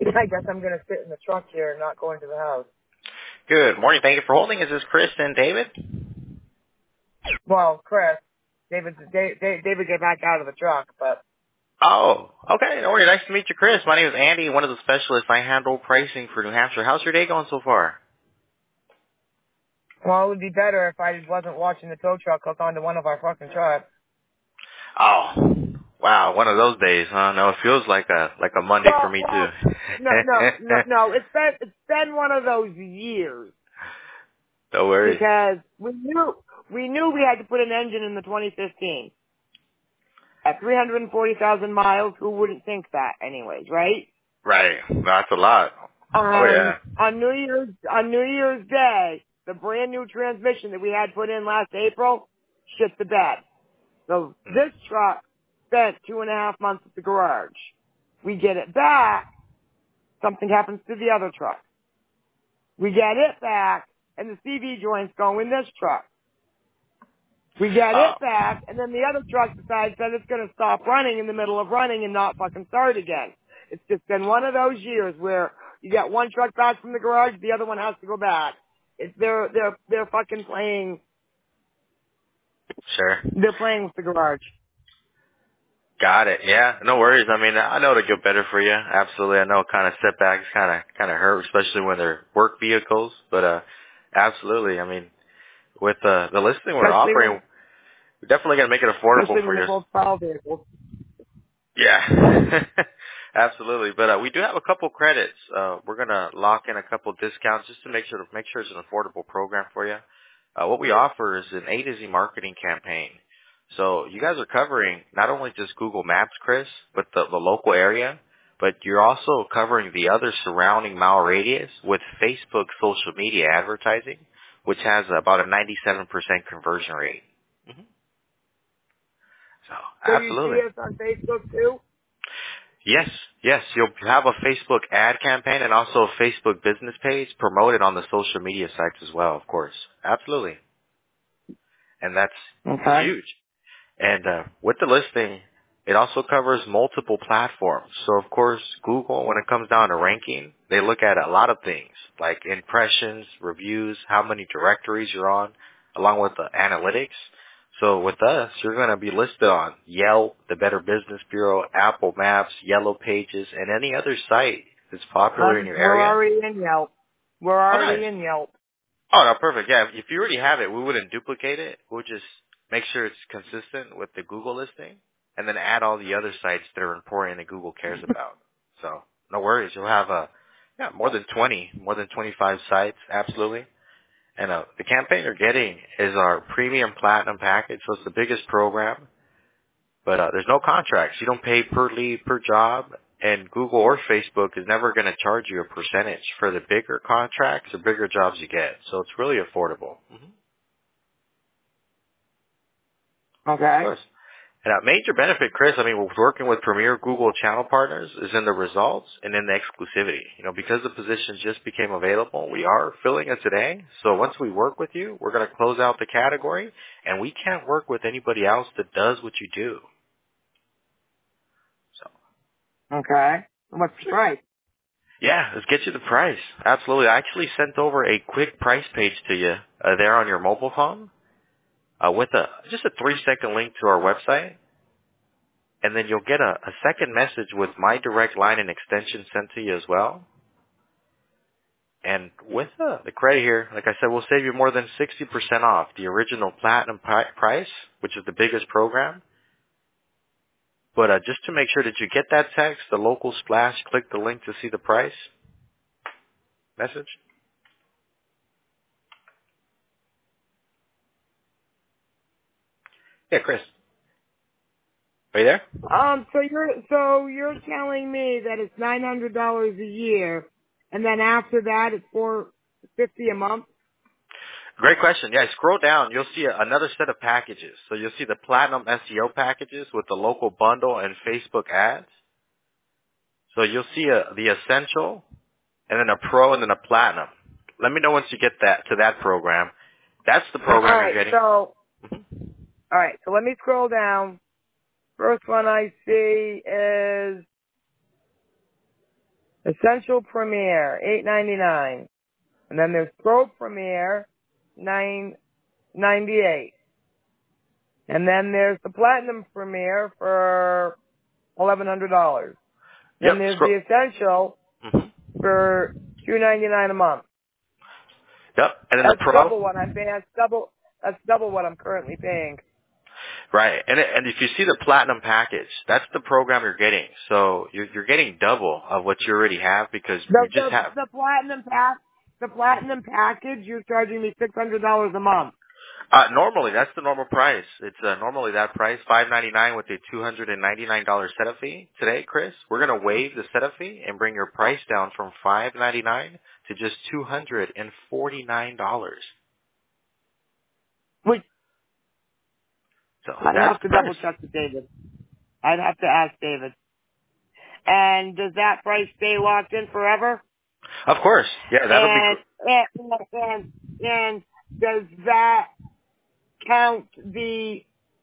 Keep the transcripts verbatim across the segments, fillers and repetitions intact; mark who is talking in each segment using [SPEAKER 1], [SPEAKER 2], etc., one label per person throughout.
[SPEAKER 1] I guess I'm going to sit in the truck here and not go into the house.
[SPEAKER 2] Good morning. Thank you for holding. Is this Chris and David?
[SPEAKER 1] Well, Chris, David, David, David get back out of the truck, but...
[SPEAKER 2] Oh, okay. No worries. Nice to meet you, Chris. My name is Andy, one of the specialists. I handle pricing for New Hampshire. How's your day going so far?
[SPEAKER 1] Well, it would be better if I wasn't watching the tow truck hook onto one of our fucking trucks.
[SPEAKER 2] Oh, wow. One of those days, huh? No, it feels like a like a Monday for
[SPEAKER 1] Well,
[SPEAKER 2] me too.
[SPEAKER 1] well, no, no, no, no. It's been it's been one of those years
[SPEAKER 2] No worries.
[SPEAKER 1] because we knew we knew we had to put an engine in the twenty fifteen at three hundred forty thousand miles. Who wouldn't think that, anyways, right?
[SPEAKER 2] Right. That's a lot. Oh
[SPEAKER 1] On
[SPEAKER 2] yeah.
[SPEAKER 1] on New Year's on New Year's Day, the brand new transmission that we had put in last April shit the bed. So this truck spent two and a half months at the garage. We get it back. Something happens to the other truck. We get it back, and the C V joints go in this truck. We get
[SPEAKER 2] Oh,
[SPEAKER 1] it back, and then the other truck decides that it's going to stop running in the middle of running and not fucking start again. It's just been one of those years where you get one truck back from the garage, the other one has to go back. It's they're they're they're fucking playing.
[SPEAKER 2] sure.
[SPEAKER 1] They're playing with the garage.
[SPEAKER 2] Got it. Yeah, no worries. I mean, I know it'll get better for you. Absolutely. I know kind of setbacks kind of kind of hurt, especially when they're work vehicles. But uh, absolutely. I mean, with uh, the listing we're
[SPEAKER 1] Especially
[SPEAKER 2] offering,
[SPEAKER 1] when
[SPEAKER 2] we're definitely gonna make it affordable
[SPEAKER 1] especially
[SPEAKER 2] for
[SPEAKER 1] when they're
[SPEAKER 2] you.
[SPEAKER 1] both plow vehicles.
[SPEAKER 2] Yeah, absolutely. But uh, we do have a couple credits. Uh, we're gonna lock in a couple discounts just to make sure to make sure it's an affordable program for you. Uh, what we offer is an A to Z marketing campaign. So you guys are covering not only just Google Maps, Chris, but the, the local area, but you're also covering the other surrounding mile radius with Facebook social media advertising, which has about a ninety-seven percent conversion rate. hmm So
[SPEAKER 1] So you see
[SPEAKER 2] absolutely.
[SPEAKER 1] us on Facebook too?
[SPEAKER 2] Yes, yes. You'll have a Facebook ad campaign and also a Facebook business page promoted on the social media sites as well, of course. Absolutely. And that's
[SPEAKER 1] Okay.
[SPEAKER 2] huge. And uh, with the listing, it also covers multiple platforms. So, of course, Google, when it comes down to ranking, they look at a lot of things like impressions, reviews, how many directories you're on, along with the analytics. So with us, you're going to be listed on Yelp, the Better Business Bureau, Apple Maps, Yellow Pages, and any other site that's popular in
[SPEAKER 1] Um,
[SPEAKER 2] your
[SPEAKER 1] we're
[SPEAKER 2] area.
[SPEAKER 1] already in Yelp. We're
[SPEAKER 2] Oh, nice.
[SPEAKER 1] already in Yelp.
[SPEAKER 2] Oh, no, perfect. Yeah, if you already have it, we wouldn't duplicate it. We'll just make sure it's consistent with the Google listing, and then add all the other sites that are important that Google cares about. So, no worries. You'll have uh, yeah, more than twenty, more than twenty-five sites, absolutely. And uh, the campaign you're getting is our premium platinum package, so it's the biggest program. But uh, there's no contracts. You don't pay per lead, per job, and Google or Facebook is never going to charge you a percentage for the bigger contracts or bigger jobs you get. So it's really affordable. hmm Of
[SPEAKER 1] Okay.
[SPEAKER 2] course. And a major benefit, Chris, I mean, with working with premier Google channel partners is in the results and in the exclusivity. You know, because the position just became available, we are filling it today. So once we work with you, we're going to close out the category, and we can't work with anybody else that does what you do. So.
[SPEAKER 1] Okay. What's the price?
[SPEAKER 2] Yeah, let's get you the price. Absolutely. I actually sent over a quick price page to you uh, there on your mobile phone uh, with a just a three-second link to our website, and then you'll get a, a second message with my direct line and extension sent to you as well. And with uh, the credit here, like I said, we'll save you more than sixty percent off the original platinum pi- price, which is the biggest program. But uh, just to make sure that you get that text, the local splash, click the link to see the price message. Yeah, Chris, are you there?
[SPEAKER 1] Um, so you're, so you're telling me that it's nine hundred dollars a year, and then after that it's four fifty a month?
[SPEAKER 2] Great question. Yeah, scroll down. You'll see a, another set of packages. So you'll see the Platinum S E O packages with the local bundle and Facebook ads. So you'll see a, the Essential, and then a Pro, and then a Platinum. Let me know once you get that to that program. That's the program you're
[SPEAKER 1] Alright,
[SPEAKER 2] getting.
[SPEAKER 1] so, alright, so let me scroll down. First one I see is Essential Premier, eight ninety-nine. And then there's Pro Premier, nine ninety-eight. And then there's the Platinum Premier for eleven hundred dollars. Then
[SPEAKER 2] Yep.
[SPEAKER 1] there's
[SPEAKER 2] Scroll.
[SPEAKER 1] the Essential
[SPEAKER 2] Mm-hmm.
[SPEAKER 1] for two ninety-nine a month.
[SPEAKER 2] Yep. And then
[SPEAKER 1] That's
[SPEAKER 2] the Pro.
[SPEAKER 1] double what I'm paying. That's double. That's double what I'm currently paying.
[SPEAKER 2] Right. And it, and if you see the Platinum package, that's the program you're getting. So you're you're getting double of what you already have because
[SPEAKER 1] The
[SPEAKER 2] you just
[SPEAKER 1] the,
[SPEAKER 2] have.
[SPEAKER 1] the platinum pack, the platinum package, you're charging me six hundred dollars a month.
[SPEAKER 2] Uh, normally, that's the normal price. It's uh, normally that price, five ninety nine with a two hundred and ninety nine dollar setup fee. Today, Chris, we're gonna waive the setup fee and bring your price down from five ninety nine to just two hundred and forty nine dollars.
[SPEAKER 1] Which
[SPEAKER 2] So
[SPEAKER 1] I'd
[SPEAKER 2] that's
[SPEAKER 1] have
[SPEAKER 2] the
[SPEAKER 1] to
[SPEAKER 2] price.
[SPEAKER 1] double check with David. I'd have to ask David. And does that price stay locked in forever?
[SPEAKER 2] Of course, yeah, that'll be.
[SPEAKER 1] And
[SPEAKER 2] Gr-
[SPEAKER 1] and and, and does that count the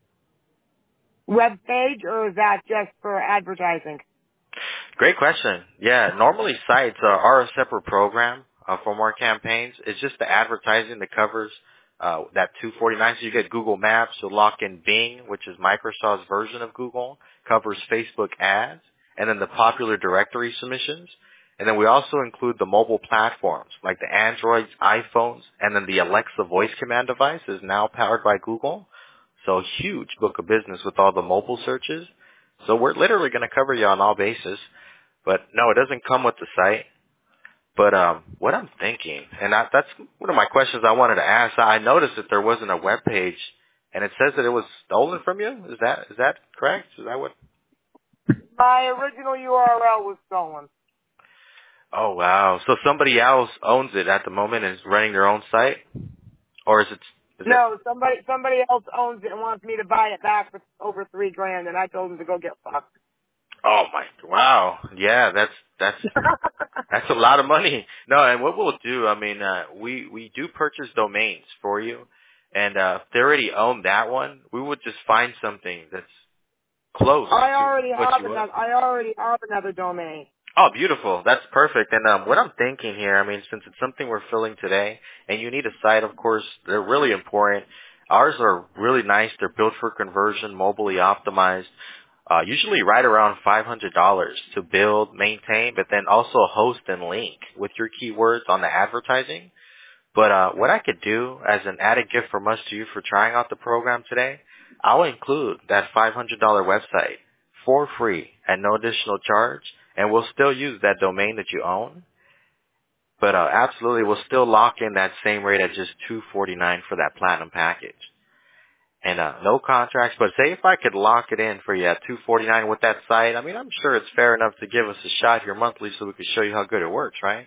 [SPEAKER 1] web page, or is that just for advertising?
[SPEAKER 2] Great question. Yeah, normally sites uh, are a separate program uh, for more campaigns. It's just the advertising that covers uh, that two forty-nine. So you get Google Maps, you'll lock in Bing, which is Microsoft's version of Google, covers Facebook ads, and then the popular directory submissions. And then we also include the mobile platforms like the Androids, iPhones, and then the Alexa voice command device is now powered by Google. So huge book of business with all the mobile searches. So we're literally going to cover you on all bases. But no, it doesn't come with the site. But um, what I'm thinking, and I, that's one of my questions I wanted to ask. I noticed that there wasn't a web page, and it says that it was stolen from you. Is that is that correct? Is that what?
[SPEAKER 1] My original U R L was stolen.
[SPEAKER 2] Oh wow! So somebody else owns it at the moment and is running their own site, or is it? Is it?
[SPEAKER 1] No, somebody somebody else owns it and wants me to buy it back for over three grand, and I told him to go get fucked.
[SPEAKER 2] Oh my! Wow! Yeah, that's that's That's a lot of money. No, and what we'll do, I mean, uh, we, we do purchase domains for you. And, uh, if they already own that one, we would just find something that's close
[SPEAKER 1] I
[SPEAKER 2] to
[SPEAKER 1] already
[SPEAKER 2] what
[SPEAKER 1] have
[SPEAKER 2] you own.
[SPEAKER 1] another. I already have another domain.
[SPEAKER 2] Oh, beautiful. That's perfect. And, um, what I'm thinking here, I mean, since it's something we're filling today, and you need a site, of course, they're really important. Ours are really nice. They're built for conversion, mobilely optimized. Uh, usually right around five hundred dollars to build, maintain, but then also host and link with your keywords on the advertising. But uh, what I could do as an added gift from us to you for trying out the program today, I'll include that five hundred dollars website for free at no additional charge, and we'll still use that domain that you own. But uh, absolutely, we'll still lock in that same rate at just two forty-nine for that platinum package. And uh, no contracts, but say if I could lock it in for you at two forty-nine with that site, I mean, I'm sure it's fair enough to give us a shot here monthly so we can show you how good it works, right?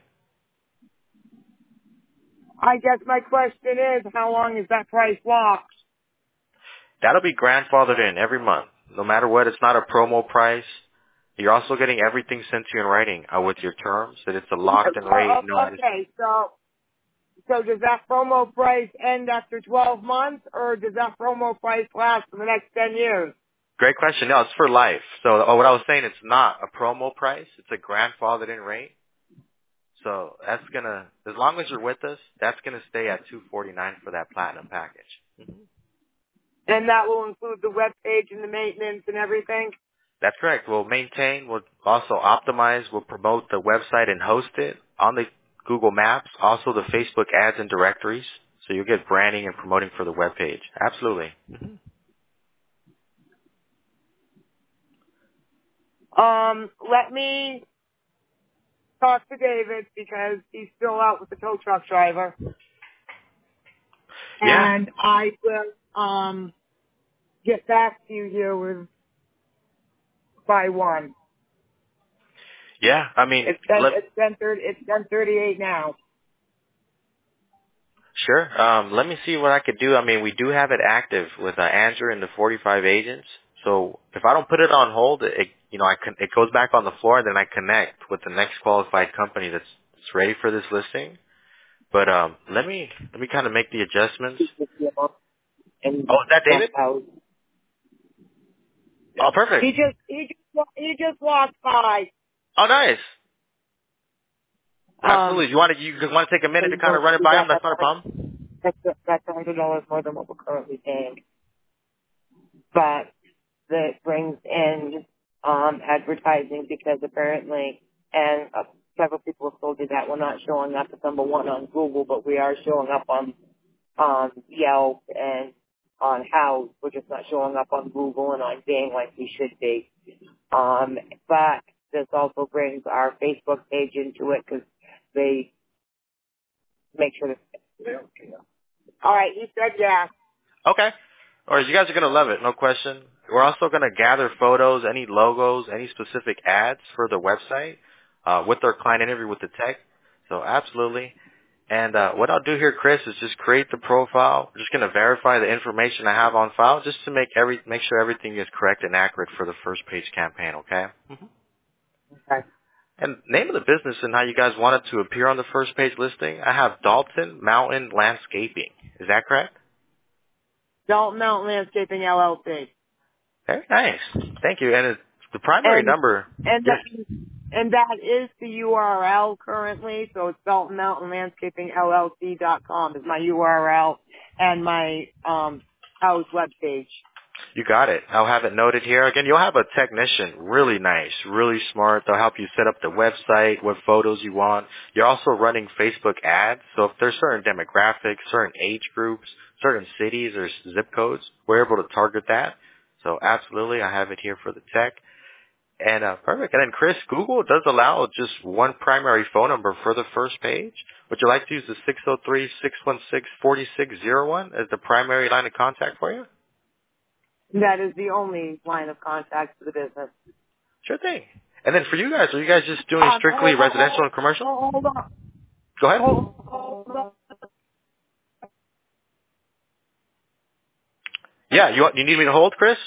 [SPEAKER 1] I guess my question is, how long is that price locked?
[SPEAKER 2] That'll be grandfathered in every month. No matter what, it's not a promo price. You're also getting everything sent to you in writing uh, with your terms, that it's a locked-in rate.
[SPEAKER 1] Uh,
[SPEAKER 2] No, I just,
[SPEAKER 1] okay, so so does that promo price end after twelve months, or does that promo price last for the next ten years?
[SPEAKER 2] great question. No, it's for life. So uh, what I was saying, it's not a promo price. It's a grandfathered-in rate. So that's gonna, as long as you're with us, that's gonna stay at two forty-nine for that platinum package. Mm-hmm.
[SPEAKER 1] And that will include the web page and the maintenance and everything?
[SPEAKER 2] That's correct. We'll maintain, we'll also optimize, we'll promote the website and host it on the Google Maps, also the Facebook ads and directories. So you'll get branding and promoting for the web page. Absolutely. Mm-hmm.
[SPEAKER 1] Um, let me talk to David because he's still out with the tow truck driver.
[SPEAKER 2] Yeah.
[SPEAKER 1] And I will um get back to you here with by one.
[SPEAKER 2] Yeah. I mean,
[SPEAKER 1] It's ten
[SPEAKER 2] let,
[SPEAKER 1] it's ten thirty it's ten thirty eight now.
[SPEAKER 2] sure. Um, let me see what I could do. I mean, we do have it active with uh, Andrew and the forty-five agents. So if I don't put it on hold, it, you know, I can, it goes back on the floor, and then I connect with the next qualified company that's, that's ready for this listing. But um, let me let me kind of make the adjustments.
[SPEAKER 1] And
[SPEAKER 2] Oh, is that David?
[SPEAKER 1] out.
[SPEAKER 2] Oh, perfect.
[SPEAKER 1] He just he just wa- he just walked by.
[SPEAKER 2] Oh, nice.
[SPEAKER 1] Um,
[SPEAKER 2] Absolutely. You want to you want to take a
[SPEAKER 1] so
[SPEAKER 2] minute to
[SPEAKER 1] you
[SPEAKER 2] kind of
[SPEAKER 1] don't
[SPEAKER 2] run it
[SPEAKER 1] do
[SPEAKER 2] by
[SPEAKER 1] that.
[SPEAKER 2] them? That's
[SPEAKER 1] That's
[SPEAKER 2] not a
[SPEAKER 1] only,
[SPEAKER 2] problem.
[SPEAKER 1] that's, that's one hundred dollars more than what we're currently paying. But that brings in um, advertising because apparently, and uh, several people have told you that we're not showing up as number one on Google, but we are showing up on um, Yelp and on House. We're just not showing up on Google and on Bing like we should be. Um, but this also brings our Facebook page into it because they make sure that. All right, he said yes.
[SPEAKER 2] Okay. All right, you guys are going to love it, no question. We're also going to gather photos, any logos, any specific ads for the website uh, with our client interview with the tech. So absolutely. And uh, what I'll do here, Chris, is just create the profile. I'm just going to verify the information I have on file just to make every make sure everything is correct and accurate for the first page campaign, okay? hmm
[SPEAKER 1] Okay.
[SPEAKER 2] And name of the business and how you guys want it to appear on the first page listing. I have Dalton Mountain Landscaping. Is that correct?
[SPEAKER 1] Dalton Mountain Landscaping L L C.
[SPEAKER 2] Very nice. Thank you. And it's the primary
[SPEAKER 1] And
[SPEAKER 2] number.
[SPEAKER 1] and
[SPEAKER 2] Yes.
[SPEAKER 1] that and that is the U R L currently. So it's Dalton Mountain Landscaping L L C dot com is my U R L and my um house webpage.
[SPEAKER 2] You got it. I'll have it noted here. Again, you'll have a technician, really nice, really smart. They'll help you set up the website, what photos you want. You're also running Facebook ads. So if there's certain demographics, certain age groups, certain cities or zip codes, we're able to target that. So absolutely, I have it here for the tech. And uh, perfect. And then Chris, Google does allow just one primary phone number for the first page. Would you like to use the six oh three, six one six, four six zero one as the primary line of contact for you?
[SPEAKER 1] That is the only line of contact for the business.
[SPEAKER 2] Sure thing. And then for you guys, are you guys just doing
[SPEAKER 1] Um,
[SPEAKER 2] strictly
[SPEAKER 1] hold,
[SPEAKER 2] residential
[SPEAKER 1] hold,
[SPEAKER 2] and commercial?
[SPEAKER 1] hold on.
[SPEAKER 2] Go ahead.
[SPEAKER 1] Hold, hold on.
[SPEAKER 2] Yeah, you want- you need me to hold, Chris?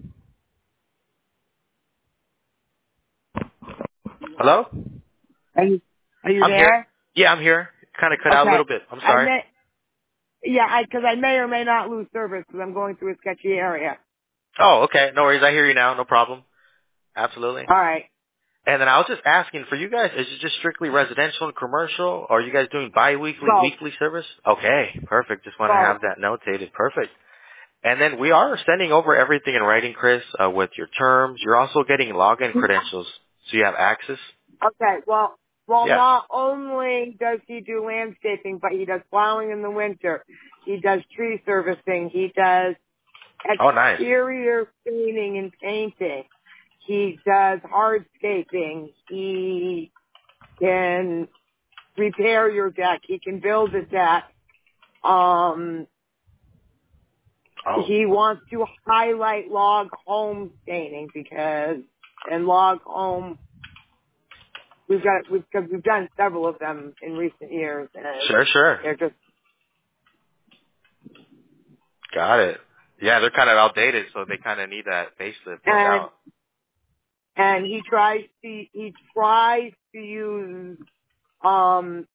[SPEAKER 2] Hello?
[SPEAKER 1] Are you are you
[SPEAKER 2] I'm here.
[SPEAKER 1] there?
[SPEAKER 2] Yeah, I'm here. Kind of cut out a
[SPEAKER 1] Okay.
[SPEAKER 2] little bit. I'm
[SPEAKER 1] I
[SPEAKER 2] sorry.
[SPEAKER 1] may yeah, I because I may or may not lose service because I'm going through a sketchy area.
[SPEAKER 2] Oh, okay. No worries. I hear you now. No problem. Absolutely.
[SPEAKER 1] All right.
[SPEAKER 2] And then I was just asking, for you guys, is it just strictly residential and commercial? Or are you guys doing bi-weekly,
[SPEAKER 1] So
[SPEAKER 2] weekly service? Okay, perfect. Just want to
[SPEAKER 1] so
[SPEAKER 2] have that notated. Perfect. And then we are sending over everything in writing, Chris, uh, with your terms. You're also getting login credentials, so you have access.
[SPEAKER 1] Okay, well, well,
[SPEAKER 2] Yeah.
[SPEAKER 1] not only does he do landscaping, but he does plowing in the winter. He does tree servicing. He does
[SPEAKER 2] Oh, nice.
[SPEAKER 1] exterior painting and painting. He does hardscaping. He can repair your deck. He can build a deck. Um,
[SPEAKER 2] Oh,
[SPEAKER 1] he wants to highlight log home painting because, and log home we've got we've cause we've done several of them in recent years, and
[SPEAKER 2] sure, sure.
[SPEAKER 1] they're just
[SPEAKER 2] Got it. Yeah, they're kind of outdated, so they kind of need that facelift, no
[SPEAKER 1] and
[SPEAKER 2] doubt.
[SPEAKER 1] and he tries to he tries to use um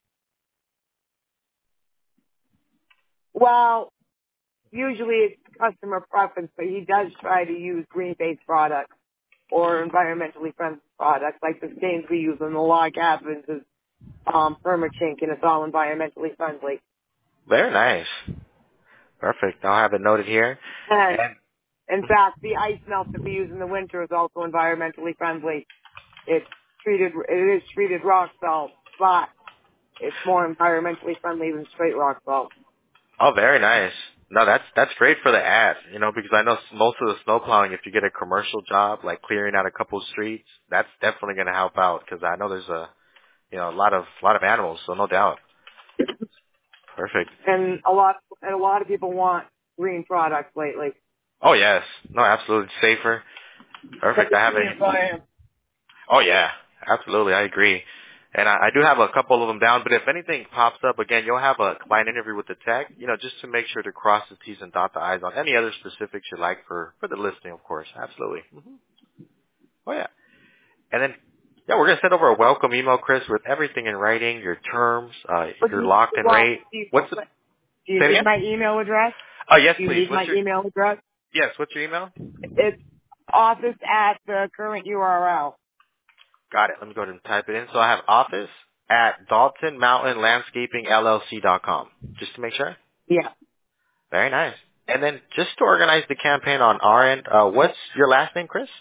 [SPEAKER 1] well usually it's customer preference, but he does try to use green based products or environmentally friendly products like the stains we use in the log cabins is um permachink and it's all environmentally friendly.
[SPEAKER 2] Very nice. Perfect. I'll have it noted here.
[SPEAKER 1] And
[SPEAKER 2] And
[SPEAKER 1] in fact, the ice melt that we use in the winter is also environmentally friendly. It's treated, it is treated rock salt, but it's more environmentally friendly than straight rock salt.
[SPEAKER 2] oh, very nice. No, that's that's great for the ad, you know, because I know s- most of the snow plowing, if you get a commercial job like clearing out a couple streets, that's definitely going to help out because I know there's a you know a lot of lot of animals, so no doubt. Perfect.
[SPEAKER 1] And a lot, and a lot of people want green products lately.
[SPEAKER 2] Oh yes, no, absolutely safer. Perfect. I have
[SPEAKER 1] Especially
[SPEAKER 2] it.
[SPEAKER 1] in Zion.
[SPEAKER 2] Oh yeah, absolutely. I agree. And I, I do have a couple of them down, but if anything pops up again, you'll have a client interview with the tech, you know, just to make sure to cross the T's and dot the I's on any other specifics you'd like for, for the listing, of course. Absolutely. hmm Oh yeah. And then, yeah, we're going to send over a welcome email, Chris, with everything in writing, your terms, uh,
[SPEAKER 1] But do
[SPEAKER 2] your
[SPEAKER 1] you,
[SPEAKER 2] locked in
[SPEAKER 1] well,
[SPEAKER 2] rate.
[SPEAKER 1] do you,
[SPEAKER 2] What's the,
[SPEAKER 1] do you
[SPEAKER 2] say it
[SPEAKER 1] need
[SPEAKER 2] again?
[SPEAKER 1] my email address?
[SPEAKER 2] Oh, yes,
[SPEAKER 1] Do you
[SPEAKER 2] please.
[SPEAKER 1] need
[SPEAKER 2] What's
[SPEAKER 1] my
[SPEAKER 2] your,
[SPEAKER 1] email address?
[SPEAKER 2] yes, what's your email?
[SPEAKER 1] It's office at the current U R L.
[SPEAKER 2] Got it. Let me go ahead and type it in. So I have office at Dalton Mountain Landscaping L L C dot com. Just to make sure?
[SPEAKER 1] Yeah.
[SPEAKER 2] Very nice. And then just to organize the campaign on our end, uh, what's your last name, Chris?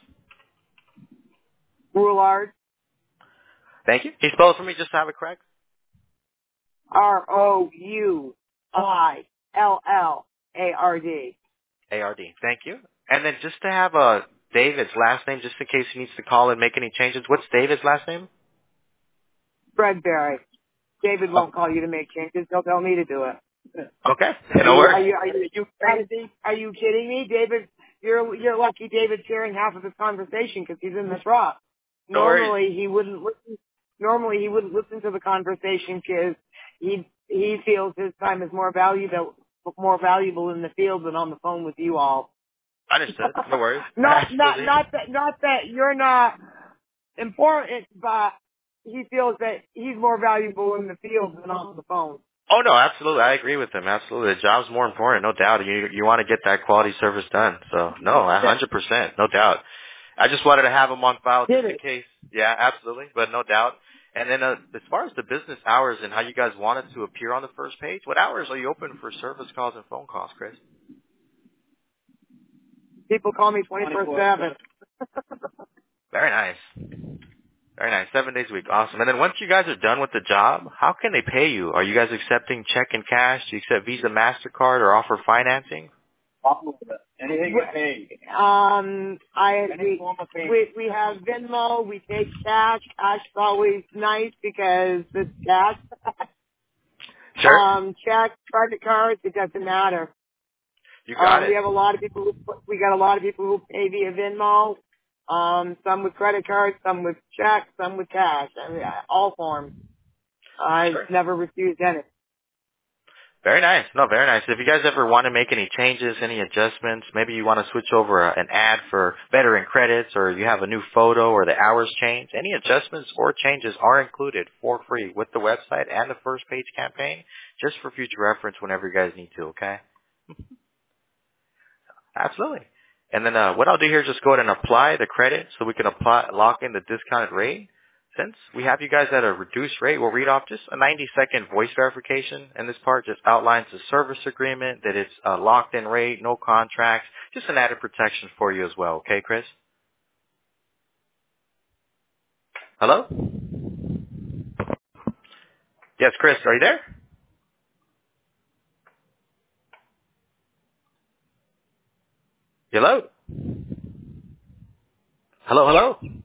[SPEAKER 1] Roulard.
[SPEAKER 2] Thank you. Can you spell it for me just to have it correct?
[SPEAKER 1] R O U I L L A R D.
[SPEAKER 2] A R D. Thank you. And then just to have uh, David's last name, just in case he needs to call and make any changes. What's David's last name?
[SPEAKER 1] Fredberry. David won't call you to make changes. He'll tell me to do it.
[SPEAKER 2] Okay.
[SPEAKER 1] Are
[SPEAKER 2] No
[SPEAKER 1] you, are
[SPEAKER 2] worries.
[SPEAKER 1] you, are you, are you crazy? Are you kidding me? David, you're, you're lucky David's hearing half of this conversation because he's in the truck.
[SPEAKER 2] No worries.
[SPEAKER 1] Normally he wouldn't listen, normally he wouldn't listen to the conversation because he, he feels his time is more valuable, more valuable in the field than on the phone with you all.
[SPEAKER 2] Understood. No worries.
[SPEAKER 1] not, not,
[SPEAKER 2] Absolutely.
[SPEAKER 1] not that, not that you're not important, but he feels that he's more valuable in the field than on the phone.
[SPEAKER 2] Oh, no, absolutely. I agree with him. Absolutely. The job's more important, no doubt. You you want to get that quality service done. So, no, one hundred percent, no doubt. I just wanted to have him on file just in case. Yeah, absolutely, but no doubt. And then uh, as far as the business hours and how you guys wanted to appear on the first page, what hours are you open for service calls and phone calls, Chris?
[SPEAKER 1] People call me twenty-four seven.
[SPEAKER 2] Very nice. Very nice. Seven days a week. Awesome. And then once you guys are done with the job, how can they pay you? Are you guys accepting check and cash? Do you accept Visa, MasterCard, or offer financing?
[SPEAKER 1] Anything you pay. Um, I we, we we have Venmo. We take cash. Cash is always nice because it's cash.
[SPEAKER 2] Sure.
[SPEAKER 1] Um, check, credit cards. It doesn't matter.
[SPEAKER 2] You got
[SPEAKER 1] um,
[SPEAKER 2] it.
[SPEAKER 1] We have a lot of people. Who, we got a lot of people who pay via Venmo. Um, some with credit cards, some with checks, some with cash. I mean, all forms. I've
[SPEAKER 2] Sure.
[SPEAKER 1] never refused any.
[SPEAKER 2] Very nice. No, very nice. If you guys ever want to make any changes, any adjustments, maybe you want to switch over a, an ad for veteran credits, or you have a new photo, or the hours change, any adjustments or changes are included for free with the website and the first page campaign, just for future reference whenever you guys need to, okay? Absolutely. And then uh, what I'll do here is just go ahead and apply the credit so we can apply lock in the discounted rate. Since we have you guys at a reduced rate, we'll read off just a ninety second voice verification. And this part just outlines the service agreement, that it's a locked in rate, no contracts, just an added protection for you as well. Okay, Chris? Hello? Yes, Chris, are you there? Hello? Hello, hello?